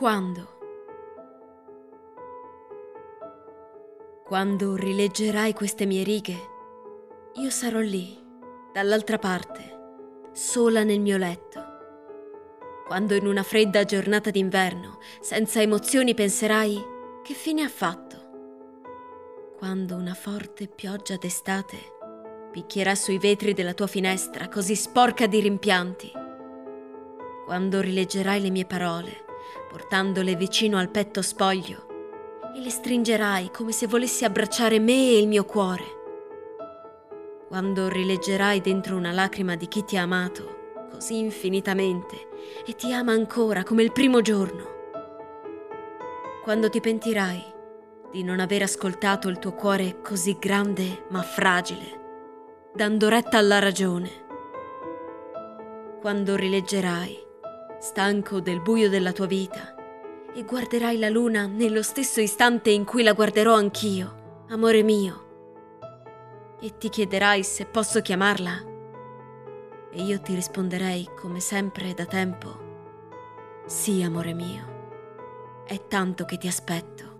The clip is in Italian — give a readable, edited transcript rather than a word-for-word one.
Quando? Quando rileggerai queste mie righe, io sarò lì, dall'altra parte, sola nel mio letto. Quando in una fredda giornata d'inverno, senza emozioni, penserai che fine ha fatto. Quando una forte pioggia d'estate picchierà sui vetri della tua finestra, così sporca di rimpianti. Quando rileggerai le mie parole, portandole vicino al petto spoglio, e le stringerai come se volessi abbracciare me e il mio cuore. Quando rileggerai dentro una lacrima di chi ti ha amato così infinitamente e ti ama ancora come il primo giorno. Quando ti pentirai di non aver ascoltato il tuo cuore così grande ma fragile, dando retta alla ragione. Quando rileggerai, stanco del buio della tua vita, e guarderai la luna nello stesso istante in cui la guarderò anch'io, amore mio, e ti chiederai se posso chiamarla, e io ti risponderei come sempre da tempo: sì, amore mio, è tanto che ti aspetto.